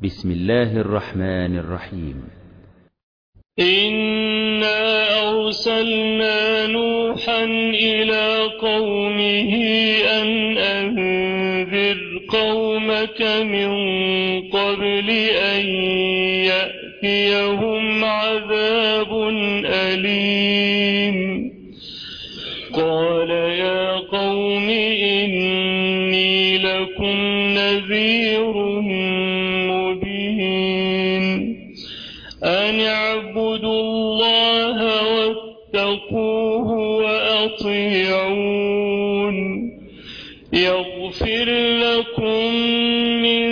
بسم الله الرحمن الرحيم. إنا أرسلنا نوحا إلى قومه أن أنذر قومك من قبل أن يأتيهم عذاب أليم. قال يا قوم إني لكم نذير مبين أن اعبدوا الله واتقوه وأطيعون يغفر لكم من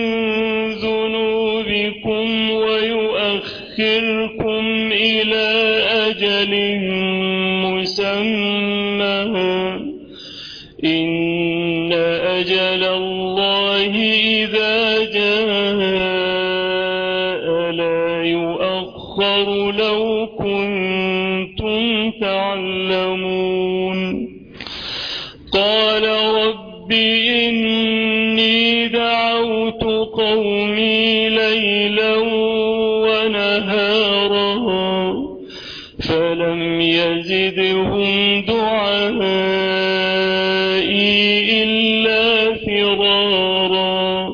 ذنوبكم ويؤخركم إلى أجل مسمى إن أجل الله إذا جاء لا يؤخر لو كنتم تعلمون. قال رب إني دعوت قومي ليلا ونهارا فلم يزدهم دعائي إلا فرارا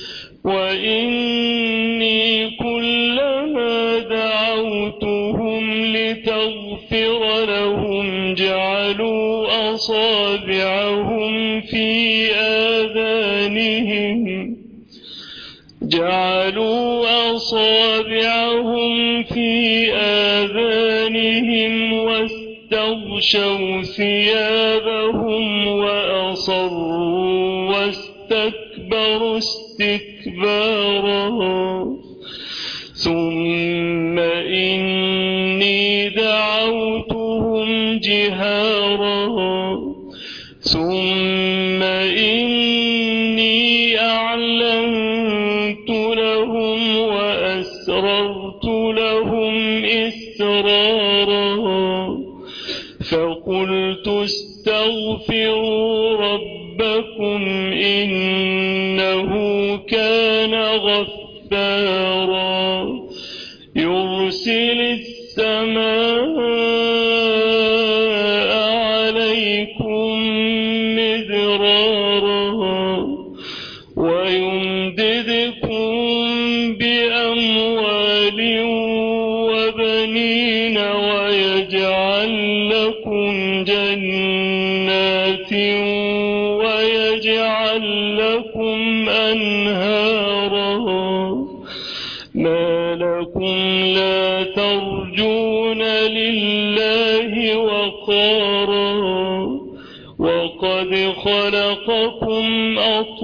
وإني كلما دعوتهم لتغفر لهم جعلوا أصابعهم في آذانهم واستغشوا ثيابهم وأصروا واستكبروا استكبارا ثم إني دعوتهم جهارا ثم إني أعلنت لهم وأسررت لهم إسرارا فقلت استغفروا ربكم إنه كان غفارا يرسل السماء عليكم مدرارا ويمددكم بأموال وبنين ويجعل لكم جنات ويجعل لكم أنهارا ما لكم لا ترجون لله وقارا وقد خلقكم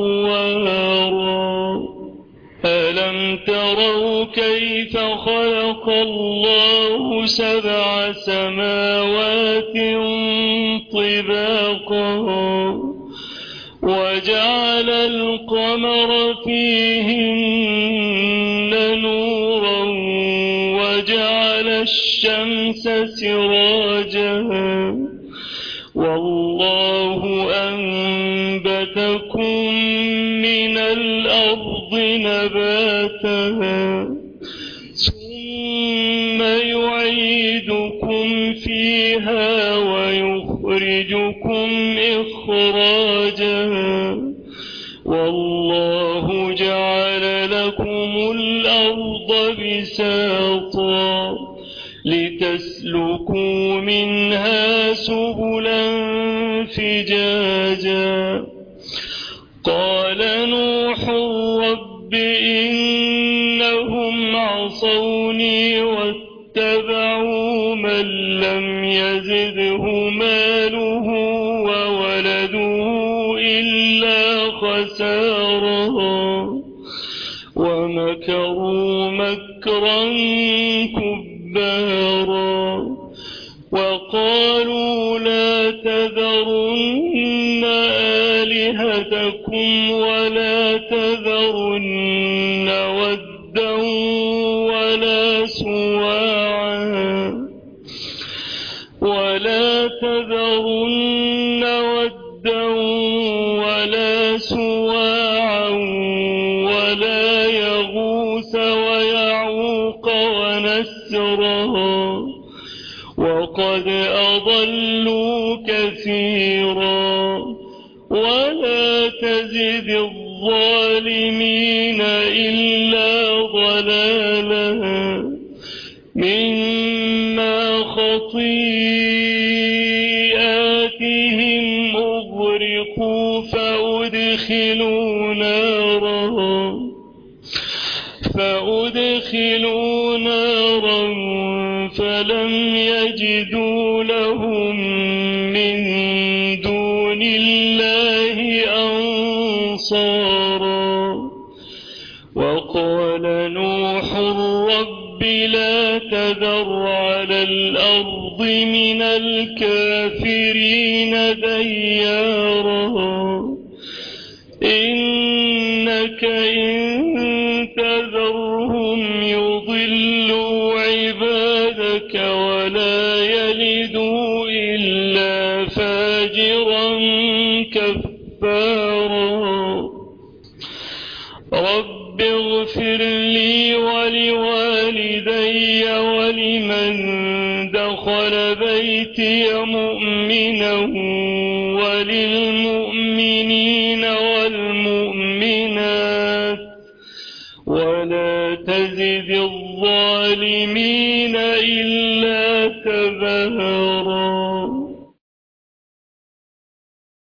أطوارا ألم تروا كيف خلق الله 7 سماوات طباقا وجعل القمر فيهن نورا وجعل الشمس سراجا والله أنبتكم من الأرض نباتا ثم يعيدكم فيها ويخرجكم إخراجا والله جعل لكم الأرض بساطا لتسلكوا منها سبلا فجاجا قال نوح رب إنهم عصوني واتبعوا من لم يزده ماله وولده إلا خسارا ومكروا مكرا كبارا وقالوا لا تذرن آلهتكم ولا تذرن ودا ولا سواعا ولا ولا يغوث ويعوق ونسرا وقد أضلوا كثيرا ولا تزد الظالمين إلا ضلالا مما خطيئاتهم أغرقوا فأدخلوا نارا فلم يجدوا لهم من دون الله أنصارا وقال نوح رب لا تذر على الأرض من الكافرين ديارا إنك إن تذرهم يضلوا عبادك ولا يلدوا إلا فاجرا كفارا رب اغفر لي ولوالدي ولمن دخل بيتي مؤمنا وللمؤمنين والمؤمنات ولا تزد الظالمين إلا تبارا.